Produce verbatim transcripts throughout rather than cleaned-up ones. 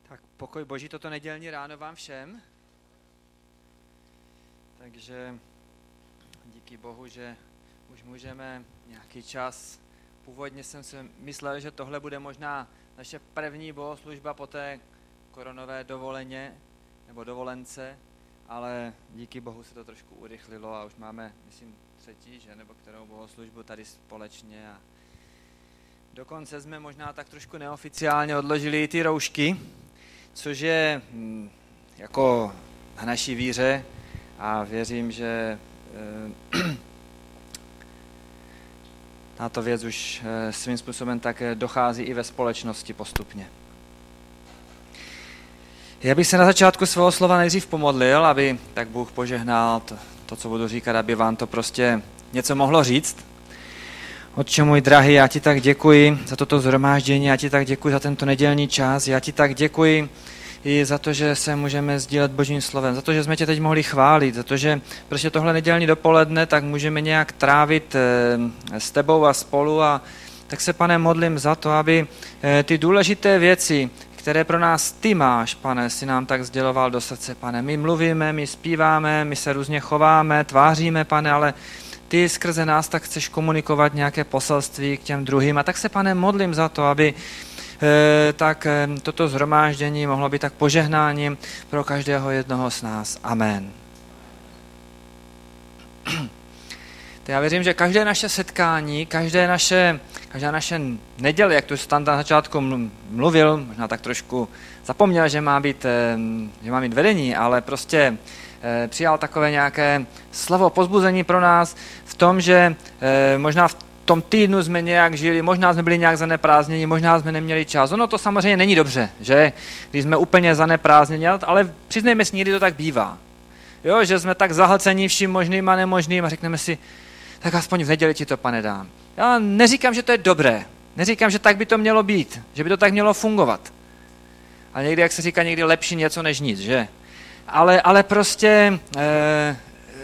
Tak pokoj Boží toto nedělní ráno vám všem. Takže díky Bohu, že už můžeme nějaký čas. Původně jsem si myslel, že tohle bude možná naše první bohoslužba po té koronové dovoleně nebo dovolence, ale díky Bohu se to trošku urychlilo a už máme, myslím, třetí, že, nebo kterou bohoslužbu tady společně. A dokonce jsme možná tak trošku neoficiálně odložili i ty roušky, což je hm, jako na naší víře a věřím, že eh, tato věc už eh, svým způsobem tak dochází i ve společnosti postupně. Já bych se na začátku svého slova nejdřív pomodlil, aby tak Bůh požehnal to, to, co budu říkat, aby vám to prostě něco mohlo říct. Otče můj drahý, já ti tak děkuji za toto shromáždění, já ti tak děkuji za tento nedělní čas, já ti tak děkuji i za to, že se můžeme sdílet Božím slovem, za to, že jsme tě teď mohli chválit, za to, že prostě tohle nedělní dopoledne tak můžeme nějak trávit s tebou a spolu a tak se, Pane, modlím za to, aby ty důležité věci, které pro nás ty máš, Pane, si nám tak sděloval do srdce, Pane. My mluvíme, my zpíváme, my se různě chováme, tváříme, Pane, ale ty skrze nás tak chceš komunikovat nějaké poselství k těm druhým. A tak se, Pane, modlím za to, aby e, tak e, toto shromáždění mohlo být tak požehnáním pro každého jednoho z nás. Amen. Já věřím, že každé naše setkání, každé naše, každá naše neděle, jak tu Standa na začátku mluvil, možná tak trošku zapomněl, že má být, že má být vedení, ale prostě přijal takové nějaké slovo pozbuzení pro nás v tom, že možná v tom týdnu jsme nějak žili, možná jsme byli nějak zaneprázdněni, možná jsme neměli čas. Ono to samozřejmě není dobře, že když jsme úplně zaneprázdněni, ale přiznejme si, někdy to tak bývá. Jo, že jsme tak zahlcení vším možným a nemožným a řekneme si, tak aspoň v neděli ti to, Pane, dám. Já neříkám, že to je dobré, neříkám, že tak by to mělo být, že by to tak mělo fungovat. Ale někdy, jak se říká, někdy lepší něco než nic, že? Ale, ale prostě eh,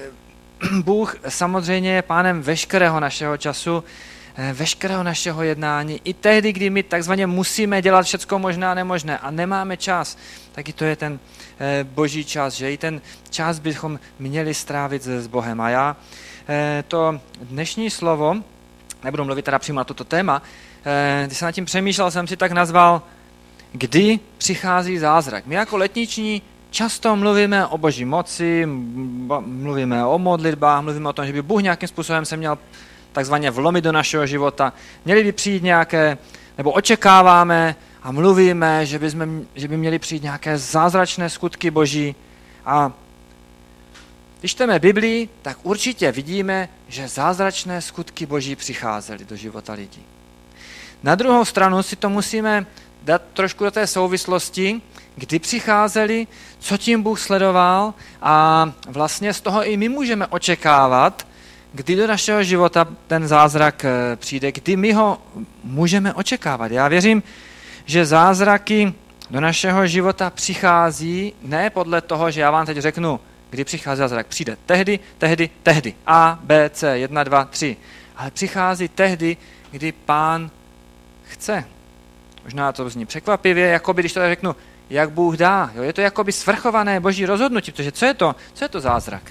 Bůh samozřejmě je pánem veškerého našeho času, eh, veškerého našeho jednání. I tehdy, kdy my takzvaně musíme dělat všecko možné a nemožné a nemáme čas, tak i to je ten eh, boží čas, že i ten čas bychom měli strávit s Bohem. A já eh, to dnešní slovo, nebudu mluvit teda přímo na toto téma, eh, když jsem nad tím přemýšlel, jsem si tak nazval, kdy přichází zázrak. My jako letniční často mluvíme o boží moci, mluvíme o modlitbách, mluvíme o tom, že by Bůh nějakým způsobem se měl takzvaně vlomit do našeho života. Měli by přijít nějaké, nebo očekáváme a mluvíme, že by, jsme, že by měly přijít nějaké zázračné skutky boží. A když čteme Biblii, tak určitě vidíme, že zázračné skutky boží přicházely do života lidí. Na druhou stranu si to musíme dát trošku do té souvislosti, kdy přicházeli, co tím Bůh sledoval a vlastně z toho i my můžeme očekávat, kdy do našeho života ten zázrak přijde, kdy my ho můžeme očekávat. Já věřím, že zázraky do našeho života přichází ne podle toho, že já vám teď řeknu, kdy přichází zázrak. Přijde tehdy, tehdy, tehdy. A, B, C, jedna, dva, tři. Ale přichází tehdy, kdy Pán chce. Možná to zní překvapivě, jako by, když to tak řeknu, jak Bůh dá. Jo? Je to jakoby svrchované boží rozhodnutí, protože co je to? Co je to zázrak?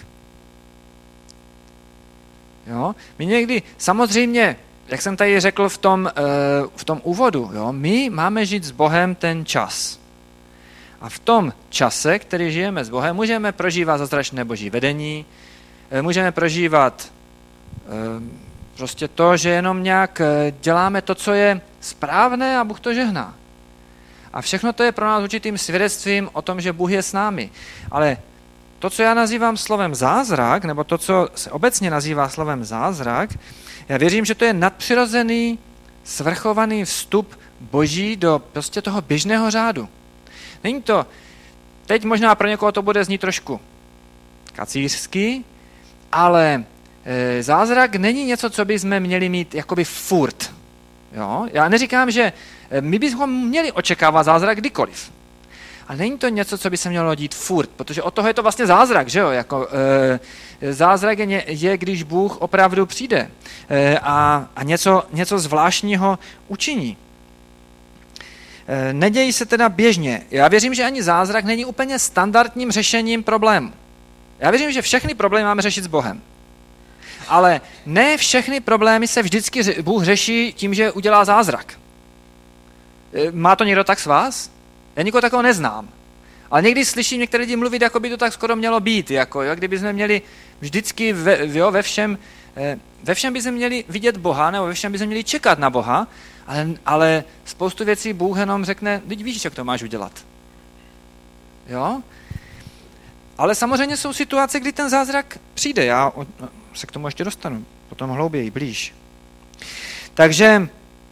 Jo? My někdy, samozřejmě, jak jsem tady řekl v tom, uh, v tom úvodu, jo? My máme žít s Bohem ten čas. A v tom čase, který žijeme s Bohem, můžeme prožívat zázračné boží vedení, můžeme prožívat uh, prostě to, že jenom nějak děláme to, co je správné a Bůh to žehná. A všechno to je pro nás určitým svědectvím o tom, že Bůh je s námi. Ale to, co já nazývám slovem zázrak, nebo to, co se obecně nazývá slovem zázrak, já věřím, že to je nadpřirozený, svrchovaný vstup boží do prostě toho běžného řádu. Není to, teď možná pro někoho to bude znít trošku kacířsky, ale e, zázrak není něco, co bychom měli mít jakoby furt. Jo? Já neříkám, že my bychom měli očekávat zázrak kdykoliv. Ale není to něco, co by se mělo dít furt, protože od toho je to vlastně zázrak, že jo? Jako, e, zázrak je, je, když Bůh opravdu přijde e, a, a něco, něco zvláštního učiní. nedějí se teda běžně. Já věřím, že ani zázrak není úplně standardním řešením problému. Já věřím, že všechny problémy máme řešit s Bohem. Ale ne všechny problémy se vždycky Bůh řeší tím, že udělá zázrak. Má to někdo tak z vás? Já nikoho takového neznám. Ale někdy slyším některé lidi mluvit, jako by to tak skoro mělo být. Jako, jo, kdyby jsme měli vždycky ve, jo, ve všem, ve všem by jsme měli vidět Boha, nebo ve všem by jsme měli čekat na Boha, ale, ale spoustu věcí Bůh jenom řekne, teď víš, jak to máš udělat. Jo? Ale samozřejmě jsou situace, kdy ten zázrak přijde. Já se k tomu ještě dostanu, potom hlouběji, blíž. Takže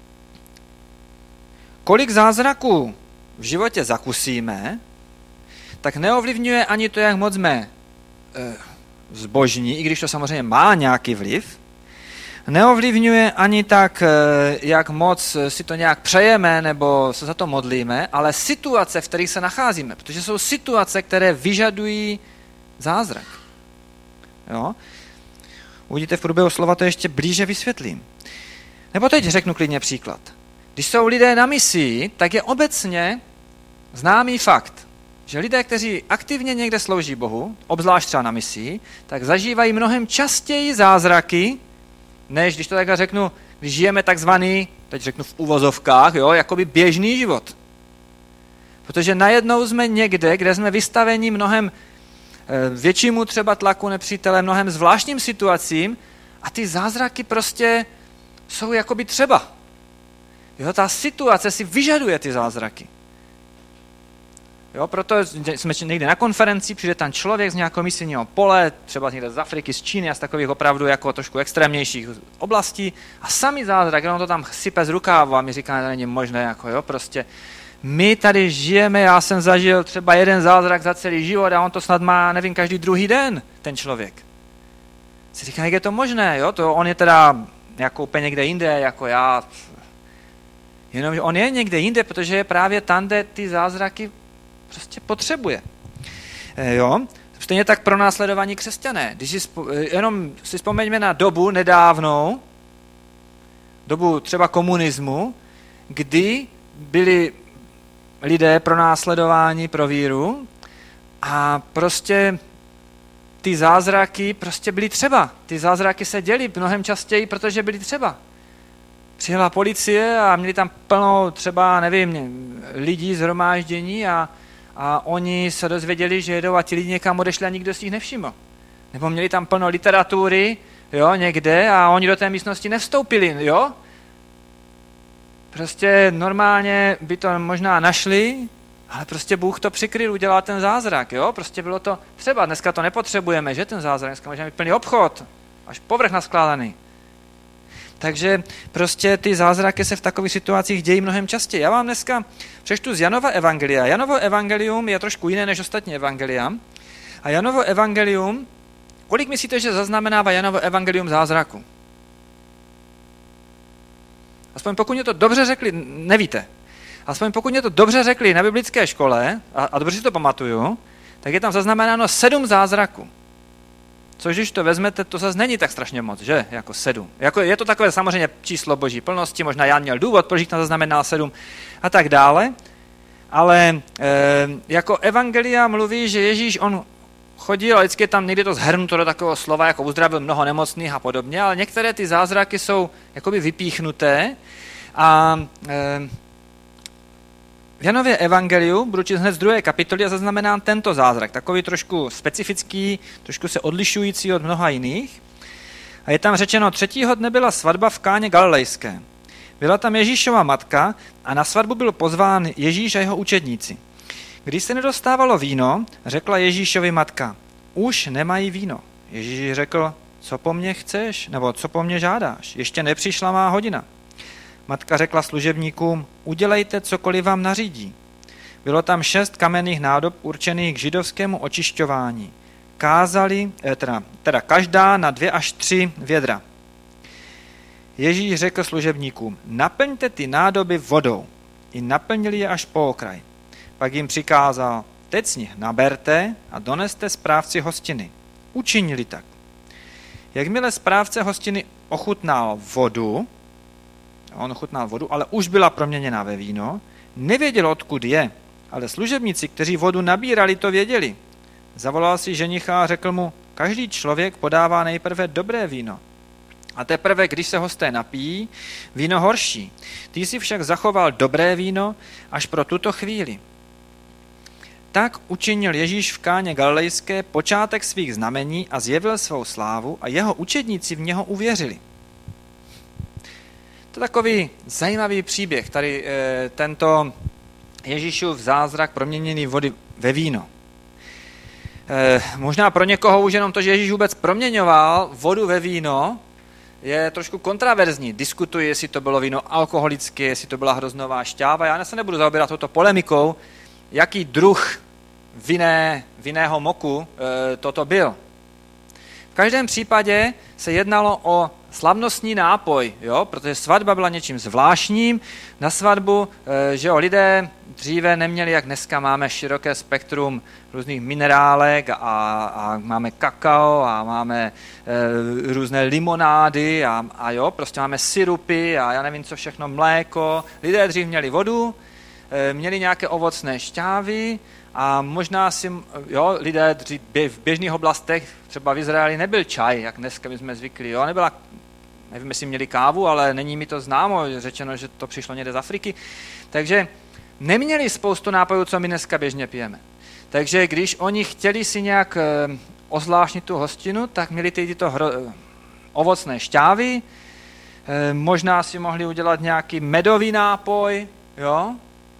kolik zázraků v životě zakusíme, tak neovlivňuje ani to, jak moc jsme e, zbožní, i když to samozřejmě má nějaký vliv, neovlivňuje ani tak, e, jak moc si to nějak přejeme nebo se za to modlíme, ale situace, v kterých se nacházíme, protože jsou situace, které vyžadují zázrak. Jo? Uvidíte v průběhu slova, to ještě blíže vysvětlím. Nebo teď řeknu klidně příklad. Když jsou lidé na misii, tak je obecně známý fakt, že lidé, kteří aktivně někde slouží Bohu, obzvlášť třeba na misii, tak zažívají mnohem častěji zázraky, než když to takhle řeknu, když žijeme takzvaný, teď řeknu v uvozovkách, jo, jakoby běžný život. Protože najednou jsme někde, kde jsme vystaveni mnohem většímu třeba tlaku nepřítele, mnohem zvláštním situacím a ty zázraky prostě jsou jakoby třeba. Jo, ta situace si vyžaduje ty zázraky. Jo, proto jsme někde na konferenci, přijde tam člověk z nějakého misijního pole, třeba někde z Afriky, z Číny a z takových opravdu jako trošku extrémnějších oblastí a sami zázrak, on to tam sype z rukávu a mi říká, že to není možné, jako jo, prostě my tady žijeme, já jsem zažil třeba jeden zázrak za celý život a on to snad má, nevím, každý druhý den, ten člověk. Si říká, jak je to možné, jo, to on je teda jako úplně někde jinde, jako já, jenomže on je někde jinde, protože je právě tam, kde ty zázraky prostě potřebuje. E, jo? Stejně tak pro následování křesťané. Když si spo, jenom si vzpomeňme na dobu nedávnou, dobu třeba komunismu, kdy byli lidé pro následování pro víru a prostě ty zázraky prostě byly třeba. Ty zázraky se děly mnohem častěji, protože byly třeba. Přijela policie a měli tam plno třeba, nevím, lidí zhromáždění a A oni se dozvěděli, že jedou a ti lidi někam odešli a nikdo si jich nevšiml. Nebo měli tam plno literatury, jo, někde a oni do té místnosti nevstoupili, jo. Prostě normálně by to možná našli, ale prostě Bůh to přikryl, udělal ten zázrak, jo. Prostě bylo to třeba, dneska to nepotřebujeme, že ten zázrak, dneska můžeme mít plný obchod, až povrch naskládaný. Takže prostě ty zázraky se v takových situacích dějí mnohem častěji. Já vám dneska přečtu z Janova evangelia. Janovo evangelium je trošku jiné než ostatní evangelia. A Janovo evangelium, kolik myslíte, že zaznamenává Janovo evangelium zázraku? Aspoň pokud mě to dobře řekli, nevíte. Aspoň pokud mě to dobře řekli na biblické škole, a, a dobře si to pamatuju, tak je tam zaznamenáno sedm zázraků. Což když to vezmete, to zase není tak strašně moc, že? Jako sedm. Jako je to takové samozřejmě číslo boží plnosti, možná Jan měl důvod, proč jich tam zaznamenal sedm a tak dále. Ale e, jako evangelia mluví, že Ježíš, on chodil a vždycky je tam někdy to zhrnuto do takového slova, jako uzdravil mnoho nemocných a podobně, ale některé ty zázraky jsou jakoby vypíchnuté a e, v Janově evangeliu, budu číst hned z druhé kapitoly, a zaznamenám tento zázrak, takový trošku specifický, trošku se odlišující od mnoha jiných. A je tam řečeno, třetího dne byla svatba v Káně Galilejské. Byla tam Ježíšova matka a na svatbu byl pozván Ježíš a jeho učedníci. Když se nedostávalo víno, řekla Ježíšovi matka, už nemají víno. Ježíš řekl, co po mně chceš, nebo co po mně žádáš, ještě nepřišla má hodina. Matka řekla služebníkům, udělejte, cokoliv vám nařídí. Bylo tam šest kamenných nádob určených k židovskému očišťování. Kázali, teda, teda každá na dvě až tři vědra. Ježíš řekl služebníkům, naplňte ty nádoby vodou. I naplnili je až po okraj. Pak jim přikázal, teď z nich naberte a doneste správci hostiny. Učinili tak. Jakmile správce hostiny ochutnal vodu, on ochutnal vodu, ale už byla proměněná ve víno, nevěděl, odkud je, ale služebníci, kteří vodu nabírali, to věděli. Zavolal si ženicha a řekl mu, každý člověk podává nejprve dobré víno. A teprve, když se hosté napijí, víno horší. Ty jsi však zachoval dobré víno až pro tuto chvíli. Tak učinil Ježíš v Káně Galilejské počátek svých znamení a zjevil svou slávu a jeho učedníci v něho uvěřili. To je takový zajímavý příběh, tady e, tento Ježíšův zázrak proměněný vody ve víno. E, možná pro někoho už jenom to, že Ježíš vůbec proměňoval vodu ve víno, je trošku kontraverzní. Diskutuje, jestli to bylo víno alkoholické, jestli to byla hroznová šťáva. Já se nebudu zaobírat touto polemikou, jaký druh vinné, vinného moku e, toto byl. V každém případě se jednalo o slavnostní nápoj, jo? Protože svatba byla něčím zvláštním. Na svatbu, e, že jo, lidé dříve neměli, jak dneska máme široké spektrum různých minerálek a, a máme kakao a máme e, různé limonády a, a jo, prostě máme syrupy a já nevím co všechno, mléko. Lidé dřív měli vodu, e, měli nějaké ovocné šťávy a možná si, jo, lidé dřív, v běžných oblastech, třeba v Izraeli nebyl čaj, jak dneska my jsme zvyklí, jo, nebyla, nevím, jestli měli kávu, ale není mi to známo, řečeno, že to přišlo někde z Afriky, takže neměli spoustu nápojů, co my dneska běžně pijeme. Takže když oni chtěli si nějak e, ozvláštnit tu hostinu, tak měli ty, tyto hro, ovocné šťávy, e, možná si mohli udělat nějaký medový nápoj, jo,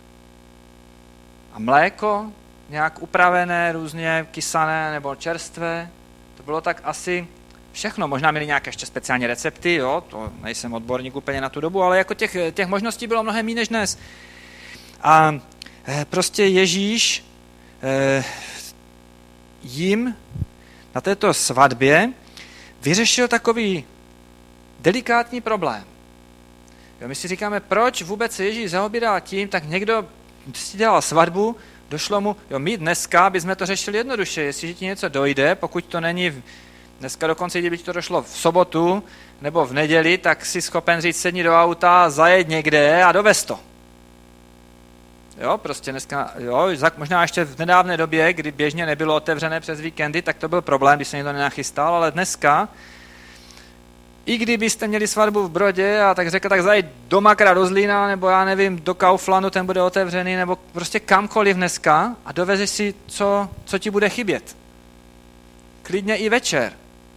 a mléko, nějak upravené, různě kysané nebo čerstvé. To bylo tak asi všechno. Možná měli nějaké ještě speciální recepty, jo, to nejsem odborník úplně na tu dobu, ale jako těch, těch možností bylo mnohem méně než dnes. A e, prostě Ježíš e, jim na této svatbě vyřešil takový delikátní problém. Jo, my si říkáme, proč vůbec se Ježíš zaobírá tím, tak někdo si dělal svatbu, došlo mu, jo, my dneska bychom to řešili jednoduše, jestliže ti něco dojde, pokud to není, v, dneska dokonce, kdyby ti to došlo v sobotu nebo v neděli, tak si schopen říct, sedni do auta, zajet někde a dovez to. Jo, prostě dneska, jo, možná ještě v nedávné době, kdy běžně nebylo otevřené přes víkendy, tak to byl problém, když se někdo nenachystal, ale dneska, i kdybyste měli svatbu v Brodě a tak řekl, tak zajít do Makra, do Zlína, nebo já nevím, do Kauflandu, ten bude otevřený, nebo prostě kamkoliv dneska a dovezeš si, co, co ti bude chybět. Klidně i večer.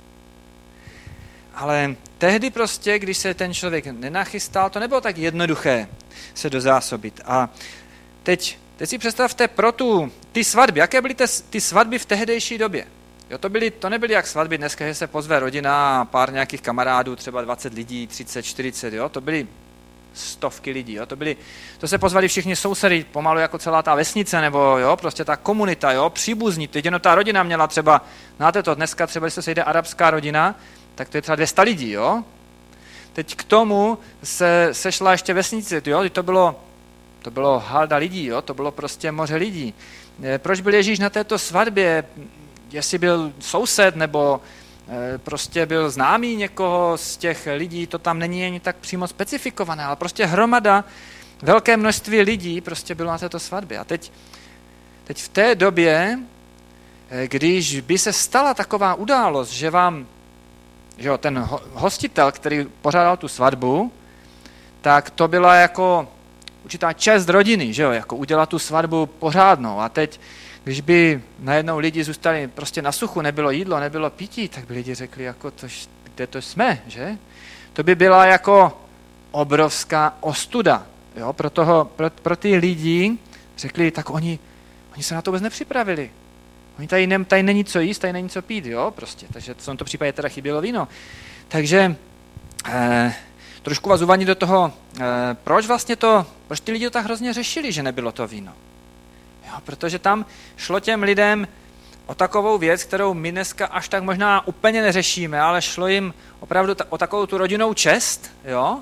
Ale tehdy prostě, když se ten člověk nenachystal, to nebylo tak jednoduché se dozásobit. A teď, teď si představte pro tu, ty svatby, jaké byly ty, ty svatby v tehdejší době. Jo, to, byly, to nebyly jak svatby dneska, že se pozve rodina a pár nějakých kamarádů, třeba dvacet lidí, třicet, čtyřicet, jo, to byly stovky lidí, jo, to byly, to se pozvali všichni sousedy, pomalu jako celá ta vesnice, nebo jo, prostě ta komunita, jo, příbuzní, teď jenom ta rodina měla třeba, znáte to, dneska třeba, když se sejde arabská rodina, tak to je třeba dvě stě lidí, jo. Teď k tomu se sešla ještě vesnice, jo, to bylo, to bylo halda lidí, jo, to bylo prostě moře lidí. Proč byl Ježíš na této svatbě? Jestli byl soused, nebo e, prostě byl známý někoho z těch lidí, to tam není ani tak přímo specifikované, ale prostě hromada, velké množství lidí prostě bylo na této svatbě. A teď, teď v té době, e, když by se stala taková událost, že vám, že jo, ten ho, hostitel, který pořádal tu svatbu, tak to byla jako určitá čest rodiny, že jo, jako udělat tu svatbu pořádnou. A teď když by najednou lidi zůstali prostě na suchu, nebylo jídlo, nebylo pití, tak by lidi řekli, jako to, kde to jsme, že? To by byla jako obrovská ostuda. Jo? Pro, toho, pro, pro ty lidi řekli, tak oni, oni se na to vůbec nepřipravili. Oni tady, ne, tady není co jíst, tady není co pít, jo, prostě. Takže v tomto případě teda chybělo víno. Takže eh, trošku vás uvádí do toho, eh, proč vlastně to, proč ty lidi to tak hrozně řešili, že nebylo to víno. Jo, protože tam šlo těm lidem o takovou věc, kterou my dneska až tak možná úplně neřešíme, ale šlo jim opravdu ta, o takovou tu rodinnou čest, jo.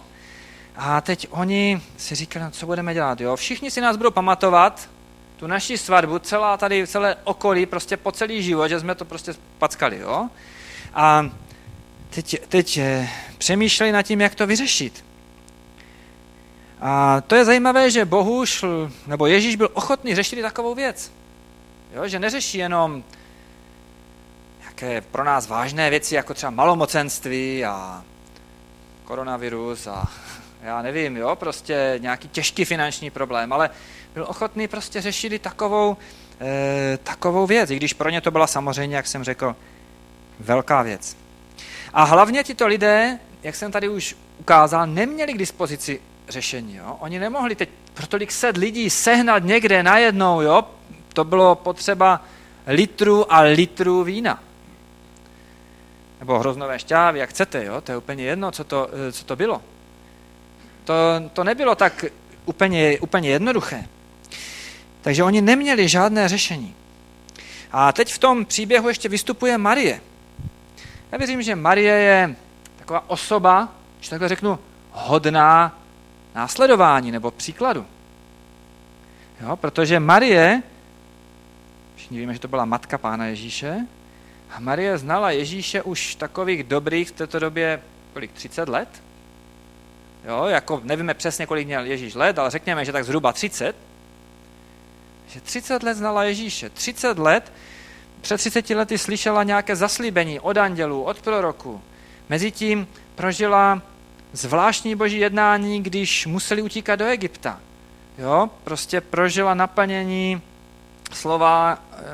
A teď oni si říkali, no, co budeme dělat, jo. Všichni si nás budou pamatovat, tu naši svatbu, celá tady, celé okolí, prostě po celý život, že jsme to prostě packali, jo. A teď, teď přemýšleli nad tím, jak to vyřešit. A to je zajímavé, že Bohu šl, nebo Ježíš byl ochotný řešit takovou věc. Jo, že neřeší jenom nějaké pro nás vážné věci, jako třeba malomocenství a koronavirus a já nevím, jo, prostě nějaký těžký finanční problém, ale byl ochotný prostě řešit i takovou, eh, takovou věc, i když pro ně to byla samozřejmě, jak jsem řekl, velká věc. A hlavně tito lidé, jak jsem tady už ukázal, neměli k dispozici řešení. Jo? Oni nemohli teď pro tolik set lidí sehnat někde najednou, jo? To bylo potřeba litrů a litrů vína. Nebo hroznové šťávy, jak chcete, jo? To je úplně jedno, co to, co to bylo. To, to nebylo tak úplně, úplně jednoduché. Takže oni neměli žádné řešení. A teď v tom příběhu ještě vystupuje Marie. Já věřím, že Marie je taková osoba, když takhle řeknu, hodná následování nebo příkladu. Jo, protože Marie, všichni víme, že to byla matka Pána Ježíše, a Marie znala Ježíše už takových dobrých v této době, kolik, třicet let? Jo, jako nevíme přesně, kolik měl Ježíš let, ale řekněme, že tak zhruba třicet. Že třicet let znala Ježíše. třicet let, před třiceti lety slyšela nějaké zaslíbení od andělů, od proroků. Mezitím prožila zvláštní boží jednání, když museli utíkat do Egypta. Jo, prostě prožila naplnění slova,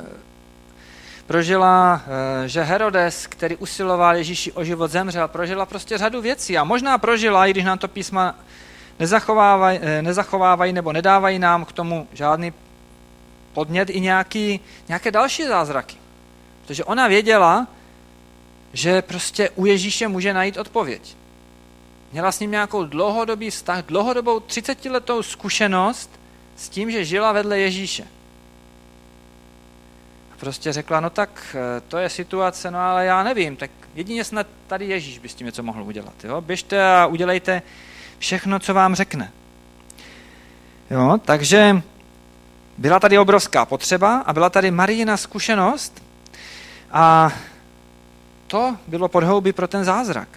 prožila, že Herodes, který usiloval Ježíši o život, zemřel, prožila prostě řadu věcí a možná prožila, i když nám to písma nezachovávají, nezachovávají nebo nedávají nám k tomu žádný podnět, i nějaký, nějaké další zázraky. Protože ona věděla, že prostě u Ježíše může najít odpověď. Měla s ním nějakou dlouhodobý vztah, dlouhodobou třicetiletou zkušenost s tím, že žila vedle Ježíše. A prostě řekla, no tak to je situace, no ale já nevím, tak jedině snad tady Ježíš by s tím něco mohl udělat. Jo? Běžte a udělejte všechno, co vám řekne. Jo? Takže byla tady obrovská potřeba a byla tady Marijina zkušenost a to bylo podhoubí pro ten zázrak.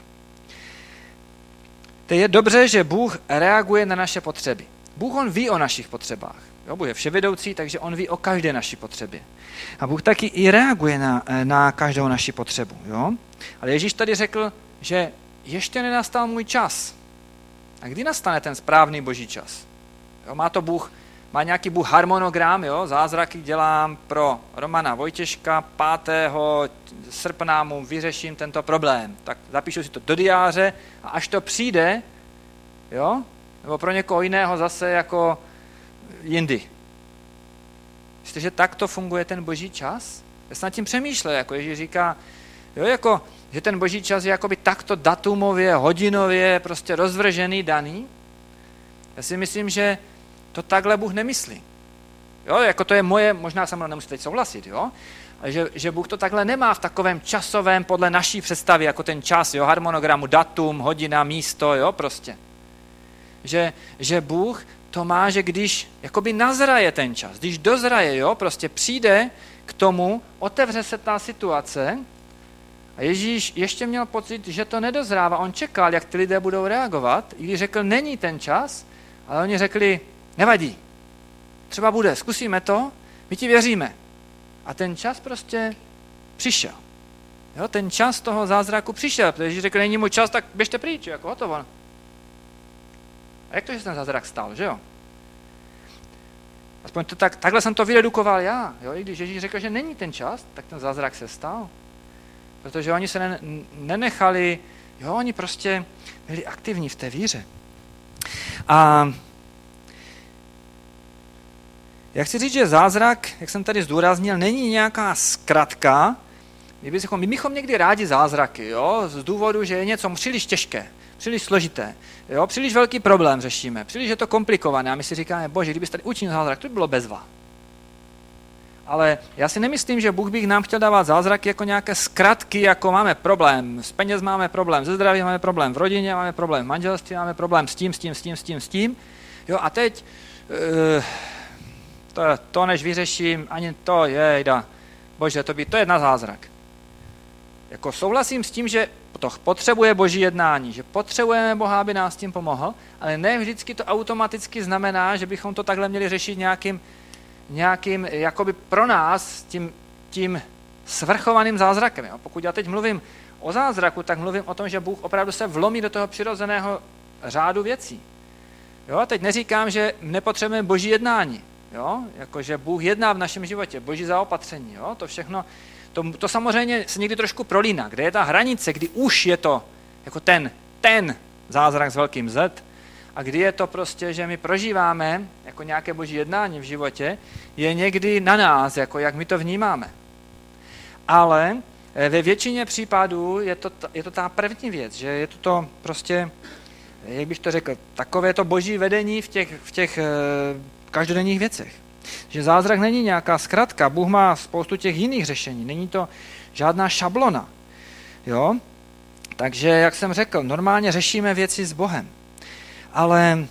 To je dobře, že Bůh reaguje na naše potřeby. Bůh on ví o našich potřebách. Jo, Bůh je vševědoucí, takže on ví o každé naší potřebě. A Bůh taky i reaguje na, na každou naši potřebu. Jo? Ale Ježíš tady řekl, že ještě nenastal můj čas. A kdy nastane ten správný boží čas? Jo, má to Bůh, má nějaký Bůh harmonogram, jo? Zázraky dělám pro Romana Vojtěška, pátého srpna mu vyřeším tento problém. Tak zapíšu si to do diáře a až to přijde, jo? Nebo pro někoho jiného zase jako jindy. Myslíte, že takto funguje ten boží čas? Já jsem nad tím přemýšlel, jako Ježíš říká, jo, jako, že ten boží čas je jakoby takto datumově, hodinově, prostě rozvržený, daný. Já si myslím, že to takhle Bůh nemyslí. Jo, jako to je moje, možná se mnou nemusíte teď souhlasit, jo? Že, že Bůh to takhle nemá v takovém časovém, podle naší představy, jako ten čas, jo, harmonogramu, datum, hodina, místo, jo, prostě. Že, že Bůh to má, že když jakoby nazraje ten čas, když dozraje, jo, prostě přijde k tomu, otevře se ta situace a Ježíš ještě měl pocit, že to nedozrává. On čekal, jak ty lidé budou reagovat, i když řekl, není ten čas, ale oni řekli, nevadí, třeba bude, zkusíme to, my ti věříme. A ten čas prostě přišel. Jo, ten čas toho zázraku přišel, protože Ježíš řekl, není můj čas, tak běžte pryč, jako hotovo. A jak to, že ten zázrak stal, že jo? Aspoň to tak, takhle jsem to vyredukoval já. Jo? I když Ježíš řekl, že není ten čas, tak ten zázrak se stal. Protože oni se ne, nenechali, jo, oni prostě byli aktivní v té víře. A já chci říct, že zázrak, jak jsem tady zdůraznil, není nějaká zkratka. My bychom, my bychom někdy rádi zázraky, jo? Z důvodu, že je něco příliš těžké, příliš složité, jo? Příliš velký problém řešíme, příliš je to komplikované a my si říkáme, bože, kdybyste tady učinil zázrak, to by bylo bezva. Ale já si nemyslím, že Bůh by nám chtěl dávat zázraky jako nějaké zkratky, jako máme problém, s peněz máme problém, se zdravím máme problém, v rodině máme problém, v manželství máme problém s tím, s tím, s tím, s tím, s tím. Jo, a teď uh, to, to než vyřeším, ani to, jejda, bože, to, by, to je na zázrak. Jako souhlasím s tím, že to potřebuje Boží jednání, že potřebujeme Boha, aby nás tím pomohl, ale ne vždycky to automaticky znamená, že bychom to takhle měli řešit nějakým, nějakým jakoby pro nás tím, tím svrchovaným zázrakem. Jo? Pokud já teď mluvím o zázraku, tak mluvím o tom, že Bůh opravdu se vlomí do toho přirozeného řádu věcí. Jo? Teď neříkám, že nepotřebujeme Boží jednání, jo? Jako, že Bůh jedná v našem životě, Boží zaopatření, jo? To všechno. To, to samozřejmě se někdy trošku prolíná, kde je ta hranice, kdy už je to jako ten, ten zázrak s velkým Z a kdy je to prostě, že my prožíváme jako nějaké Boží jednání v životě, je někdy na nás, jako jak my to vnímáme. Ale ve většině případů je to, je to ta první věc, že je to, to prostě, jak bych to řekl, takové to Boží vedení v těch, v těch e, každodenních věcech. Že zázrak není nějaká zkratka, Bůh má spoustu těch jiných řešení, není to žádná šablona. Jo? Takže, jak jsem řekl, normálně řešíme věci s Bohem. Ale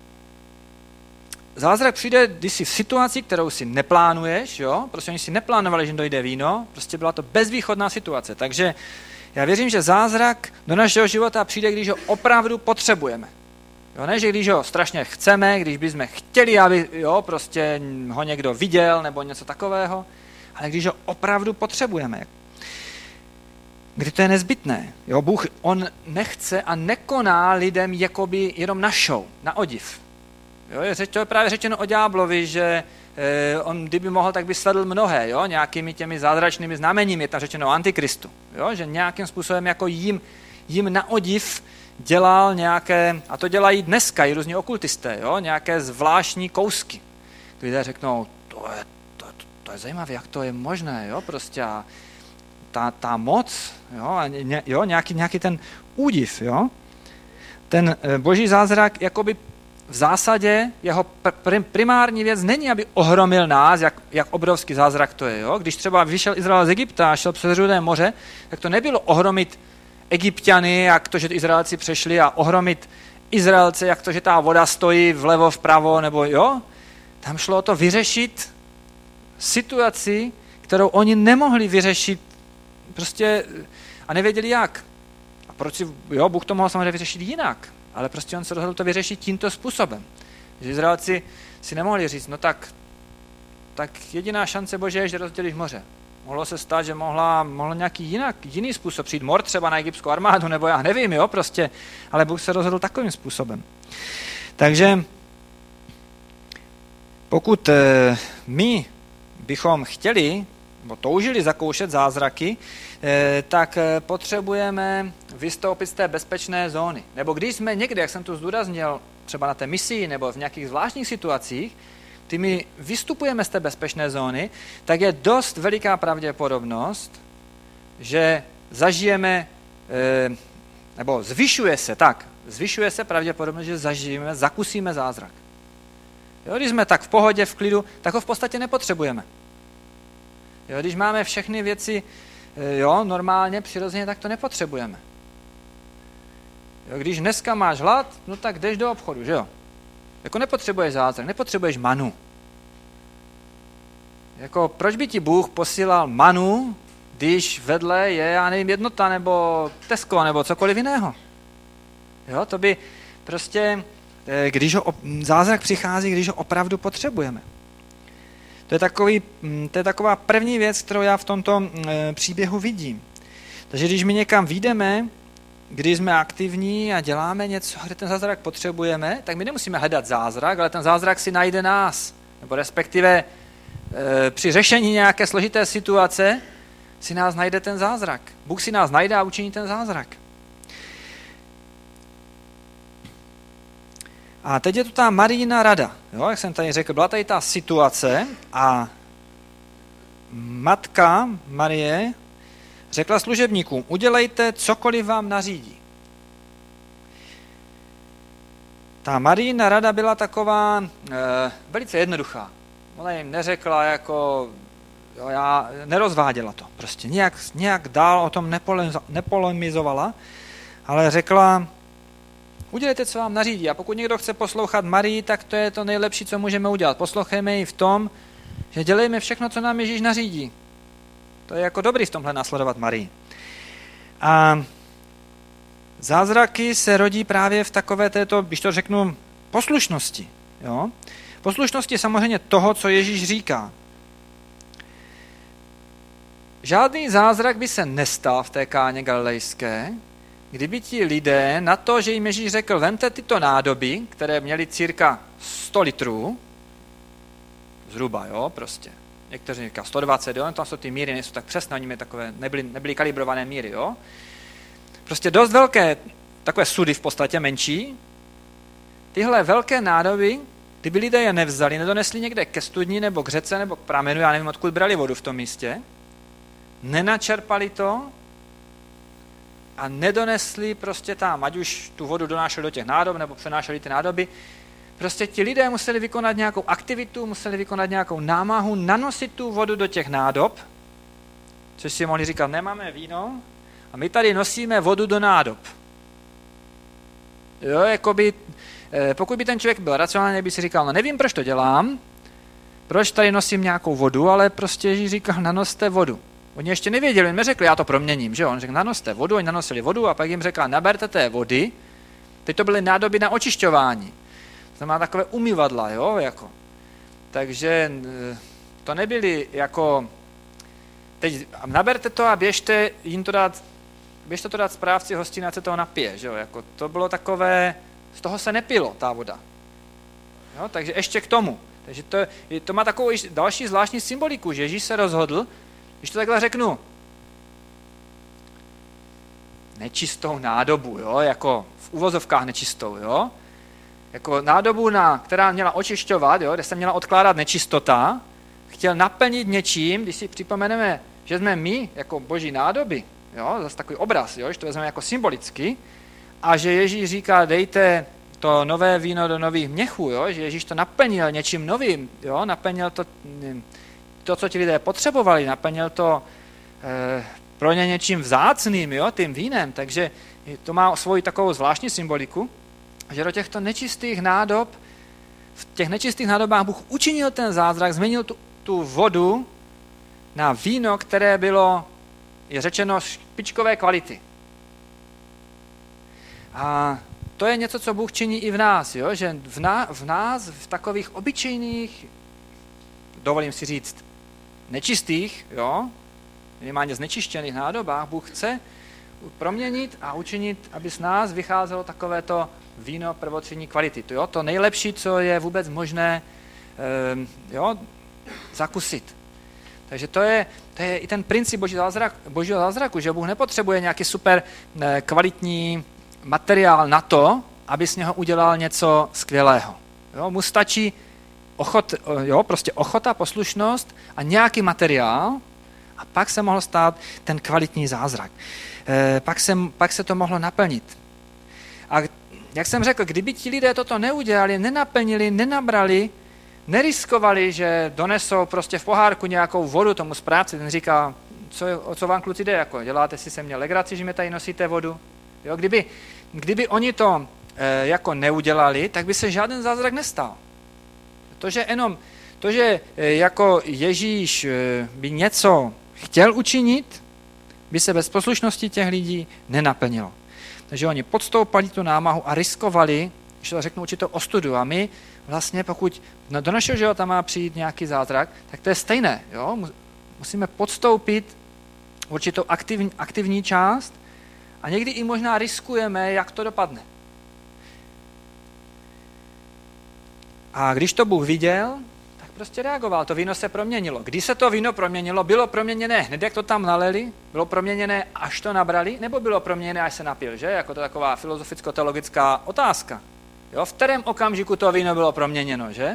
zázrak přijde, když jsi v situaci, kterou si neplánuješ, jo? Prostě oni si neplánovali, že dojde víno, prostě byla to bezvýchodná situace. Takže já věřím, že zázrak do našeho života přijde, když ho opravdu potřebujeme. Jo, ne, že když ho strašně chceme, když bychom chtěli, aby jo, prostě ho někdo viděl nebo něco takového, ale když ho opravdu potřebujeme. Kdy to je nezbytné. Jo, Bůh, on nechce a nekoná lidem jakoby jenom na show, na odiv. Jo, je, to je právě řečeno o ďáblovi, že eh, on kdyby mohl, tak by svedl mnohé, jo, nějakými těmi zázračnými znameními, je tam řečeno o antikristu, jo, že nějakým způsobem jako jim, jim na odiv dělal nějaké, a to dělají dneska i různí okultisté, jo, nějaké zvláštní kousky. Lidé řeknou, to je, to, to, to je zajímavé, jak to je možné, jo, prostě a ta, ta moc, jo, a ně, jo, nějaký, nějaký ten údiv, jo. Ten Boží zázrak, jakoby v zásadě jeho pr- primární věc není, aby ohromil nás, jak, jak obrovský zázrak to je, jo. Když třeba vyšel Izrael z Egypta a šel přes Rudé moře, tak to nebylo ohromit Egypťany, jak to, že Izraelci přešli a ohromit Izraelce, jak to, že ta voda stojí vlevo, vpravo, nebo jo. Tam šlo o to vyřešit situaci, kterou oni nemohli vyřešit prostě a nevěděli jak. A proč si, jo, Bůh to mohl samozřejmě vyřešit jinak, ale prostě on se rozhodl to vyřešit tímto způsobem. Že Izraelci si nemohli říct, no tak, tak jediná šance Bože je, že rozdělíš moře. Mohlo se stát, že mohla, mohlo nějaký jinak, jiný způsob přijít mor třeba na egyptskou armádu, nebo já nevím, jo, prostě, ale Bůh se rozhodl takovým způsobem. Takže pokud e, my bychom chtěli, nebo toužili zakoušet zázraky, e, tak e, potřebujeme vystoupit z té bezpečné zóny. Nebo když jsme někde, jak jsem tu zdůraznil, třeba na té misi, nebo v nějakých zvláštních situacích, kdy my vystupujeme z té bezpečné zóny, tak je dost veliká pravděpodobnost, že zažijeme, nebo zvyšuje se, tak, zvyšuje se pravděpodobnost, že zažijeme, zakusíme zázrak. Jo, když jsme tak v pohodě, v klidu, tak ho v podstatě nepotřebujeme. Jo, když máme všechny věci jo, normálně, přirozeně, tak to nepotřebujeme. Jo, když dneska máš hlad, no tak jdeš do obchodu, že jo? Jako nepotřebuješ zázrak, nepotřebuješ manu. Jako proč by ti Bůh posílal manu, když vedle je, já nevím, Jednota nebo Tesco nebo cokoliv jiného. Jo, to by prostě, když ho, zázrak přichází, když ho opravdu potřebujeme. To je, takový, to je taková první věc, kterou já v tomto příběhu vidím. Takže když my někam vyjdeme, když jsme aktivní a děláme něco, kde ten zázrak potřebujeme, tak my nemusíme hledat zázrak, ale ten zázrak si najde nás. Nebo respektive e, při řešení nějaké složité situace si nás najde ten zázrak. Bůh si nás najde a učiní ten zázrak. A teď je tu ta Marijina rada. Jo, jak jsem tady řekl, byla tady ta situace a matka Marie řekla služebníkům, udělejte cokoliv vám nařídí. Ta Marijina rada byla taková e, velice jednoduchá. Ona jim neřekla jako, jo, já nerozváděla to, prostě nějak, nějak dál o tom nepolemizovala, ale řekla, udělejte, co vám nařídí. A pokud někdo chce poslouchat Marii, tak to je to nejlepší, co můžeme udělat. Poslouchejme ji v tom, že dělejme všechno, co nám Ježíš nařídí. To je jako dobrý v tomhle následovat Marii. A Zázraky se rodí právě v takové této, když to řeknu, poslušnosti. Jo? Poslušnosti samozřejmě toho, co Ježíš říká. Žádný zázrak by se nestal v té Káně galilejské, kdyby ti lidé na to, že jim Ježíš řekl, vemte tyto nádoby, které měly cirka sto litrů, zhruba, jo, prostě. Někteří říkají sto dvacet, jo, tam jsou ty míry, nejsou tak přesné, oni takové, nebyly, nebyly kalibrované míry, jo. Prostě dost velké, takové sudy v podstatě menší. Tyhle velké nádoby, kdyby lidé je nevzali, nedonesli někde ke studni nebo k řece nebo k pramenu, já nevím, odkud brali vodu v tom místě, nenačerpali to a nedonesli prostě tam, ať už tu vodu donášeli do těch nádob nebo přenášeli ty nádoby, prostě ti lidé museli vykonat nějakou aktivitu, museli vykonat nějakou námahu, nanosit tu vodu do těch nádob, což si mohli říkat, nemáme víno a my tady nosíme vodu do nádob. Jo, jakoby, pokud by ten člověk byl racionální, by si říkal, no nevím, proč to dělám, proč tady nosím nějakou vodu, ale prostě Ježíš říkal, nanoste vodu. Oni ještě nevěděli, oni mi řekli, já to proměním, že on řekl, nanoste vodu, oni nanosili vodu a pak jim řekl, naberte té vody, teď to byly nádoby na očišťování. To má takové umyvadla, jo, jako. Takže to nebyly jako, teď naberte to a běžte jim to dát, běžte to dát správci hostin, ať se toho napije, že jo, jako to bylo takové, z toho se nepilo, ta voda. Jo, takže ještě k tomu. Takže to, to má takovou další zvláštní symboliku, že Ježíš se rozhodl, když to takhle řeknu, nečistou nádobu, jo, jako v uvozovkách nečistou, jo, jako nádobu, na, která měla očišťovat, jo, kde se měla odkládat nečistota, chtěl naplnit něčím, když si připomeneme, že jsme my jako boží nádoby, jo, zase takový obraz, jo, že to vezmeme jako symbolicky, a že Ježíš říká, dejte to nové víno do nových měchů, jo, že Ježíš to naplnil něčím novým, jo, naplnil to, to, co ti lidé potřebovali, naplnil to eh, pro ně něčím vzácným, jo, tím vínem, takže to má svoji takovou zvláštní symboliku, že do těchto nečistých nádob, v těch nečistých nádobách Bůh učinil ten zázrak, změnil tu, tu vodu na víno, které bylo, je řečeno, špičkové kvality. A to je něco, co Bůh činí i v nás, jo? Že v, ná, v nás, v takových obyčejných, dovolím si říct, nečistých, jo? Minimálně znečištěných nádobách, Bůh chce proměnit a učinit, aby z nás vycházelo takovéto víno prvotřídní kvality. To, jo? To nejlepší, co je vůbec možné eh, jo? zakusit. Takže to je, to je i ten princip boží zázrak, božího zázraku, že Bůh nepotřebuje nějaký super eh, kvalitní materiál na to, aby z něho udělal něco skvělého. Jo? Mu stačí ochot, jo? prostě ochota, poslušnost a nějaký materiál a pak se mohl stát ten kvalitní zázrak. E, pak, se, pak se to mohlo naplnit. A jak jsem řekl, kdyby ti lidé toto neudělali, nenaplnili, nenabrali, neriskovali, že donesou prostě v pohárku nějakou vodu tomu správci, ten říká, co, o co vám kluci jde, jako, děláte si se mně legraci, že mi tady nosíte vodu. Jo, kdyby, kdyby oni to e, jako neudělali, tak by se žádný zázrak nestal. To, že jenom, to, že e, jako Ježíš e, by něco chtěl učinit, by se bez poslušnosti těch lidí nenaplnilo. Takže oni podstoupali tu námahu a riskovali, když to řeknu, určitou ostudu. A my vlastně, pokud do našeho života má přijít nějaký zázrak, tak to je stejné. Jo? Musíme podstoupit určitou aktivní, aktivní část a někdy i možná riskujeme, jak to dopadne. A když to Bůh viděl, tak prostě reagoval. To víno se proměnilo. Když se to víno proměnilo, bylo proměněné hned, jak to tam nalili? Bylo proměněné, až to nabrali? Nebo bylo proměněné, až se napil? Že? Jako to taková filozoficko-teologická otázka. Jo? V kterém okamžiku to víno bylo proměněno, že?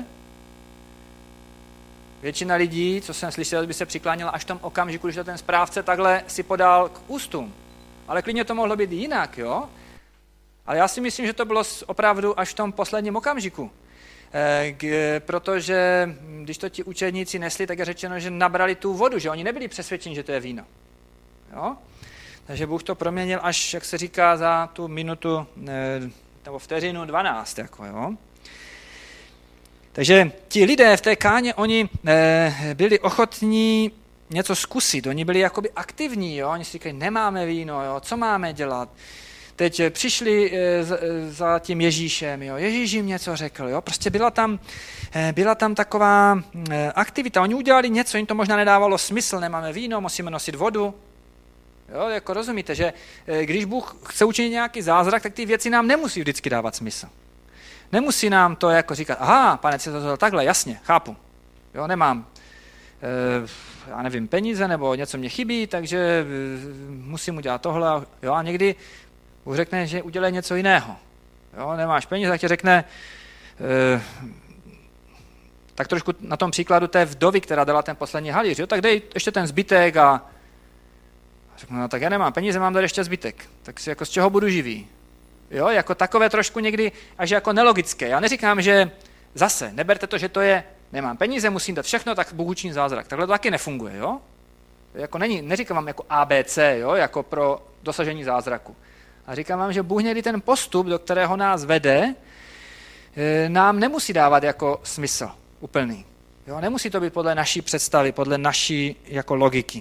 Většina lidí, co jsem slyšel, by se přikláněla až v tom okamžiku, když to ten správce takhle si podal k ústům. Ale klidně to mohlo být jinak, jo? Ale já si myslím, že to bylo opravdu až v tom posledním okamžiku. E, protože když to ti učedníci nesli, tak je řečeno, že nabrali tu vodu, že oni nebyli přesvědčeni, že to je víno. Jo? Takže Bůh to proměnil až, jak se říká, za tu minutu e, nebo vteřinu dvanáct. Jako, jo? Takže ti lidé v té Káně, oni e, byli ochotní něco zkusit, oni byli jakoby aktivní, jo? Oni si říkají, nemáme víno, jo? Co máme dělat? teď přišli za tím Ježíšem, jo. Ježíš jim něco řekl, jo. Prostě byla tam, byla tam taková aktivita. Oni udělali něco, jim to možná nedávalo smysl, nemáme víno, musíme nosit vodu. Jo, jako rozumíte, že když Bůh chce učinit nějaký zázrak, tak ty věci nám nemusí vždycky dávat smysl. Nemusí nám to jako říkat, aha, pane, co to takhle, jasně, chápu. Jo, nemám, e, já nevím, peníze, nebo něco mě chybí, takže e, musím udělat tohle. Jo, a někdy Bůh řekne, že udělej něco jiného. Jo, nemáš peníze, tak ti řekne, e, tak trošku na tom příkladu té vdovy, která dala ten poslední halíř, jo, tak dej ještě ten zbytek a řeknu, no tak já nemám peníze, mám dát ještě zbytek. Tak si jako z čeho budu živý? Jo, jako takové trošku někdy až jako nelogické. Já neříkám, že zase, neberte to, že to je, nemám peníze, musím dát všechno, tak Bůh učiní zázrak. Takhle to taky nefunguje, jo? Jako není, neříkám vám jako A B C, jo, jako pro dosažení zázraku. A říkám vám, že Bůh někdy ten postup, do kterého nás vede, nám nemusí dávat jako smysl úplný. Jo, nemusí to být podle naší představy, podle naší jako logiky.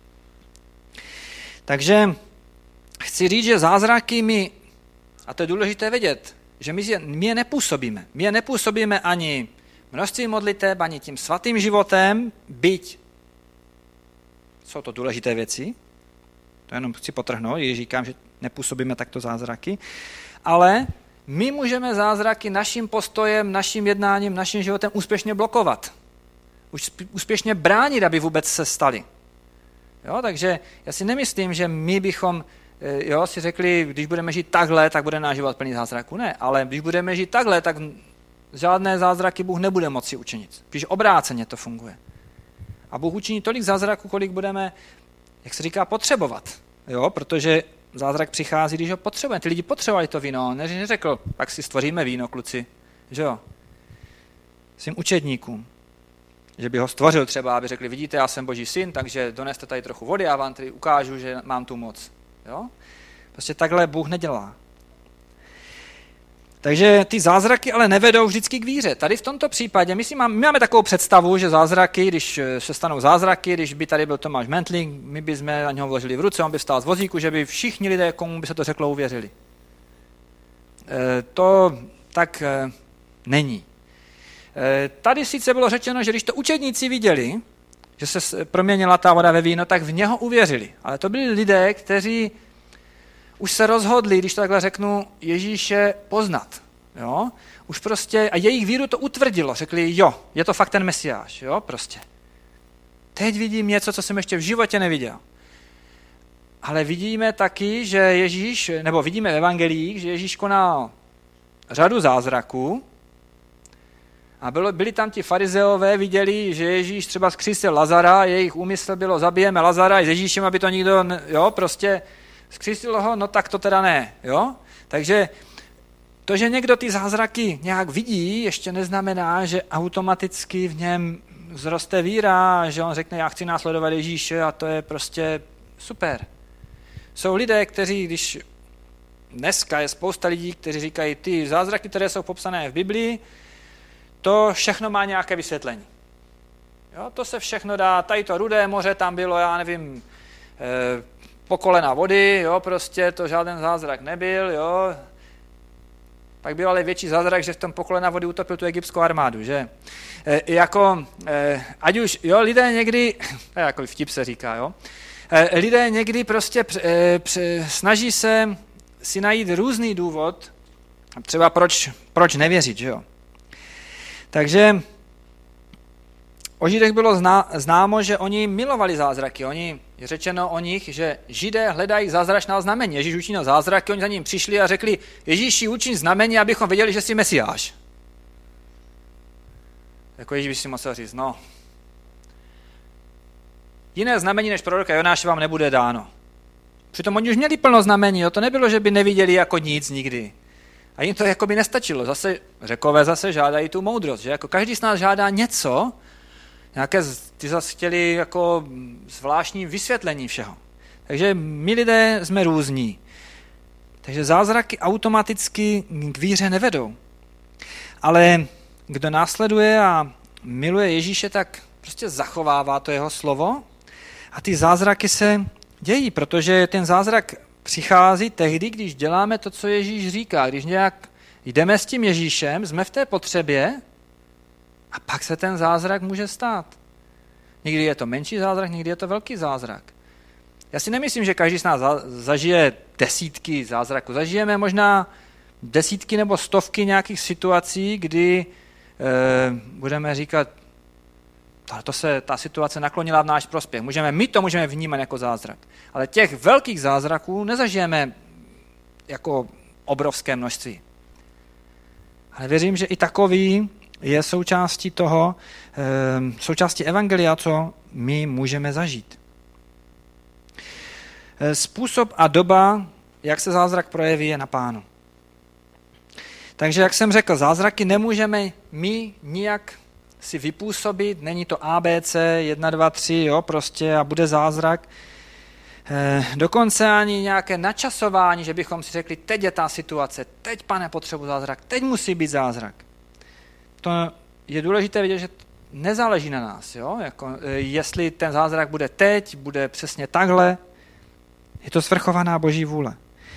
Takže chci říct, že zázraky my, a to je důležité vědět, že my je, my je nepůsobíme. My je nepůsobíme ani množství modliteb, ani tím svatým životem, byť jsou to důležité věci, to jenom chci potrhnout, když říkám, že nepůsobíme takto zázraky, ale my můžeme zázraky naším postojem, naším jednáním, naším životem úspěšně blokovat. Už úspěšně bránit, aby vůbec se staly. Jo, takže já si nemyslím, že my bychom jo, si řekli, když budeme žít takhle, tak bude náš život plný zázraků. Ne, ale když budeme žít takhle, tak žádné zázraky Bůh nebude moci učinit. Když obráceně to funguje. A Bůh učiní tolik zázraků, kolik budeme, jak se říká, potřebovat. Jo, protože zázrak přichází, když ho potřebujeme. Ty lidi potřebovali to víno. Neřekl, pak si stvoříme víno, kluci. Že jo? Svým učedníkům. Že by ho stvořil třeba, aby řekli, vidíte, já jsem Boží syn, takže doneste tady trochu vody, já vám tady ukážu, že mám tu moc. Jo? Prostě takhle Bůh nedělá. Takže ty zázraky ale nevedou vždycky k víře. Tady v tomto případě, my, si máme, my máme takovou představu, že zázraky, když se stanou zázraky, když by tady byl Tomáš Mentling, my bychom na něho vložili v ruce, on by stál z vozíku, že by všichni lidé, komu by se to řeklo, uvěřili. E, to tak e, není. E, tady sice bylo řečeno, že když to učedníci viděli, že se proměnila ta voda ve víno, tak v něho uvěřili. Ale to byli lidé, kteří už se rozhodli, když to takhle řeknu, Ježíše poznat. Jo? Už prostě, a jejich víru to utvrdilo. Řekli, jo, je to fakt ten Mesiáš. Jo? Prostě. Teď vidím něco, co jsem ještě v životě neviděl. Ale vidíme taky, že Ježíš, nebo vidíme v evangelích, že Ježíš konal řadu zázraků, a bylo, byli tam ti farizeové, viděli, že Ježíš třeba zkřísil Lazara, jejich úmysl bylo, zabijeme Lazara i s Ježíšem, aby to nikdo, jo, prostě zkřísil ho, no tak to teda ne, jo. Takže to, že někdo ty zázraky nějak vidí, ještě neznamená, že automaticky v něm vzroste víra, že on řekne, já chci následovat Ježíše a to je prostě super. Jsou lidé, kteří, když dneska je spousta lidí, kteří říkají, ty zázraky, které jsou popsané v Biblii, to všechno má nějaké vysvětlení. Jo, to se všechno dá, tady to Rudé moře, tam bylo, já nevím, eh, po kolena vody, jo, prostě to žádný zázrak nebyl, jo. Pak byl ale větší zázrak, že v tom po kolena vody utopil tu egyptskou armádu, že? E, jako, e, ať už, jo, lidé někdy, jako vtip se říká, jo, e, lidé někdy prostě e, pře, snaží se si najít různý důvod, třeba proč, proč nevěřit, že jo. Takže o Židech bylo zná, známo, že oni milovali zázraky. Oni, je řečeno o nich, že Židé hledají zázračná znamení. Ježíš učinil zázraky, oni za ním přišli a řekli, Ježíši, učiň znamení, abychom věděli, že jsi Mesiáš. Jako Ježíš by si musel říct, no, jiné znamení než proroka Jonáše vám nebude dáno. Přitom oni už měli plno znamení, jo? To nebylo, že by neviděli jako nic nikdy. A jim to jako by nestačilo. Zase Řekové zase žádají tu moudrost, že jako každý z nás žádá něco, nějaké, ty zase chtěli jako zvláštní vysvětlení všeho. Takže my lidé jsme různí. Takže zázraky automaticky k víře nevedou. Ale kdo následuje a miluje Ježíše, tak prostě zachovává to jeho slovo a ty zázraky se dějí, protože ten zázrak přichází tehdy, když děláme to, co Ježíš říká. Když nějak jdeme s tím Ježíšem, jsme v té potřebě a pak se ten zázrak může stát. Někdy je to menší zázrak, někdy je to velký zázrak. Já si nemyslím, že každý z nás zažije desítky zázraků. Zažijeme možná desítky nebo stovky nějakých situací, kdy eh, budeme říkat, to se, ta situace naklonila v náš prospěch. Můžeme, my to můžeme vnímat jako zázrak. Ale těch velkých zázraků nezažijeme jako obrovské množství. Ale věřím, že i takový je součástí toho, eh, součástí evangelia, co my můžeme zažít. Způsob a doba, jak se zázrak projeví, je na Pánu. Takže, jak jsem řekl, zázraky nemůžeme my nijak si vypůsobit, není to A B C, jedna, dva, tři, jo, prostě a bude zázrak. E, dokonce ani nějaké načasování, že bychom si řekli, teď je ta situace, teď, Pane, potřebuji zázrak, teď musí být zázrak. To je důležité vidět, že nezáleží na nás, jo, jako, e, jestli ten zázrak bude teď, bude přesně takhle. Je to svrchovaná Boží vůle.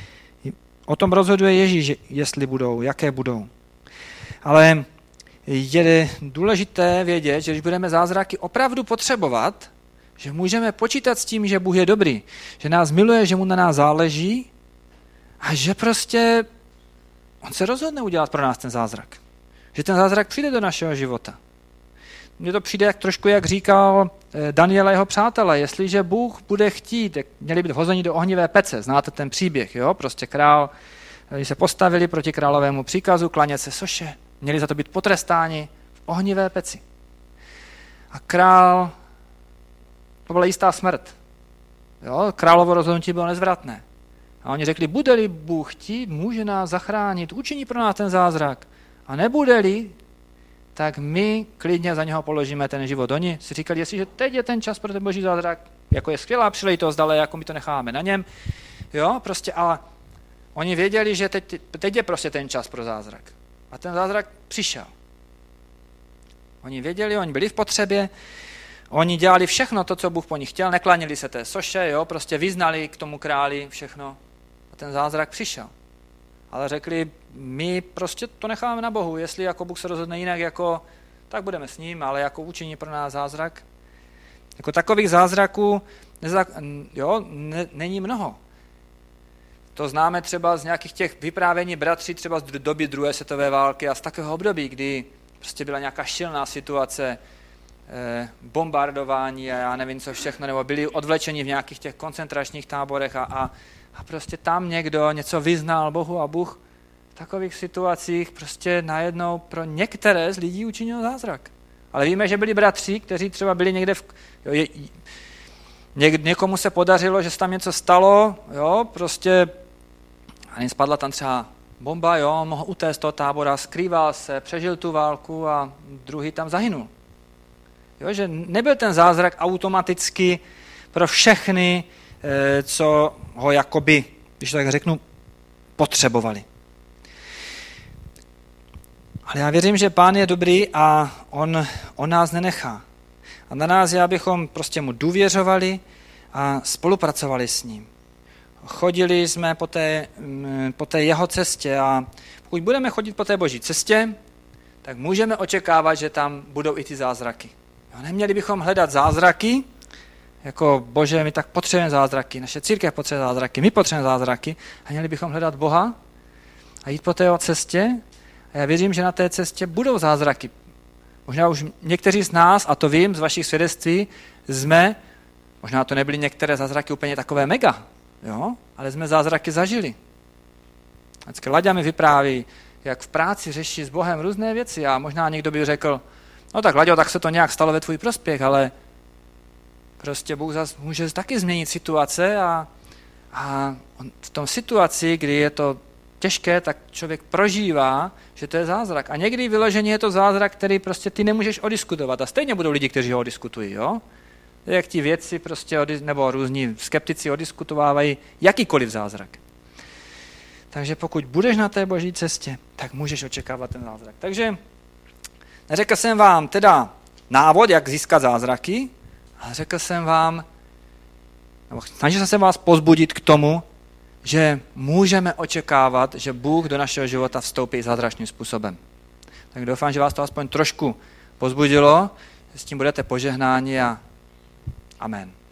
O tom rozhoduje Ježíš, jestli budou, jaké budou. Ale je důležité vědět, že když budeme zázraky opravdu potřebovat, že můžeme počítat s tím, že Bůh je dobrý, že nás miluje, že mu na nás záleží a že prostě on se rozhodne udělat pro nás ten zázrak. Že ten zázrak přijde do našeho života. Mně to přijde jak, trošku, jak říkal Daniel a jeho přátelé, jestliže Bůh bude chtít, měli být vhozeni do ohnivé pece, znáte ten příběh, jo? Prostě král, když se postavili proti královému příkazu, klanět se soše, měli za to být potrestáni v ohnivé peci. A král, to byla jistá smrt, jo? Královo rozhodnutí bylo nezvratné. A oni řekli, bude-li Bůh chtít, může nás zachránit, učiní pro nás ten zázrak. A nebude-li, tak my klidně za něho položíme ten život. Oni si říkali, jestliže teď je ten čas pro ten Boží zázrak, jako je skvělá příležitost, ale jako my to necháme na něm, jo, prostě, ale oni věděli, že teď, teď je prostě ten čas pro zázrak. A ten zázrak přišel. Oni věděli, oni byli v potřebě, oni dělali všechno to, co Bůh po nich chtěl, neklanili se té soše, jo, prostě vyznali k tomu králi všechno. A ten zázrak přišel. Ale řekli, my prostě to necháme na Bohu, jestli jako Bůh se rozhodne jinak, jako, tak budeme s ním, ale jako učiní pro nás zázrak. Jako takových zázraků neza, jo, ne, není mnoho. To známe třeba z nějakých těch vyprávění bratří, třeba z doby druhé světové války a z takového období, kdy prostě byla nějaká šilná situace, eh, bombardování a já nevím co všechno, nebo byli odvlečeni v nějakých těch koncentračních táborech a, a, a prostě tam někdo něco vyznal Bohu a Bůh v takových situacích prostě najednou pro některé z lidí učinil zázrak. Ale víme, že byli bratři, kteří třeba byli někde v... Jo, je, něk, někomu se podařilo, že se tam něco stalo, jo, prostě a spadla tam třeba bomba, jo, mohl utéct z toho tábora, skrýval se, přežil tu válku a druhý tam zahynul. Jo, že nebyl ten zázrak automaticky pro všechny, co ho jakoby, když to tak řeknu, potřebovali. Ale já věřím, že Pán je dobrý a on, on nás nenechá. A na nás je, abychom prostě mu důvěřovali a spolupracovali s ním. Chodili jsme po té, po té jeho cestě a pokud budeme chodit po té Boží cestě, tak můžeme očekávat, že tam budou i ty zázraky. Jo, neměli bychom hledat zázraky, jako Bože, my tak potřebujeme zázraky, naše církev potřebuje zázraky, my potřebujeme zázraky a měli bychom hledat Boha a jít po té jeho cestě. A já věřím, že na té cestě budou zázraky. Možná už někteří z nás, a to vím z vašich svědectví, jsme, možná to nebyly některé zázraky úplně takové mega, jo? Ale jsme zázraky zažili. Vždycky Laďa mi vypráví, jak v práci řeší s Bohem různé věci a možná někdo by řekl, no tak Laďo, tak se to nějak stalo ve tvůj prospěch, ale prostě Bůh zase může taky změnit situace a, a v tom situaci, kdy je to těžké, tak člověk prožívá, že to je zázrak. A někdy vyloženě je to zázrak, který prostě ty nemůžeš odiskutovat. A stejně budou lidi, kteří ho odiskutují, jo? Jak ti vědci prostě, nebo různí skeptici odiskutovávají jakýkoliv zázrak. Takže pokud budeš na té Boží cestě, tak můžeš očekávat ten zázrak. Takže neřekl jsem vám teda návod, jak získat zázraky, ale řekl jsem vám, nebo snažil jsem se vás pozbudit k tomu, že můžeme očekávat, že Bůh do našeho života vstoupí zázračným způsobem. Tak doufám, že vás to aspoň trošku pozbudilo, s tím budete požehnáni a amen.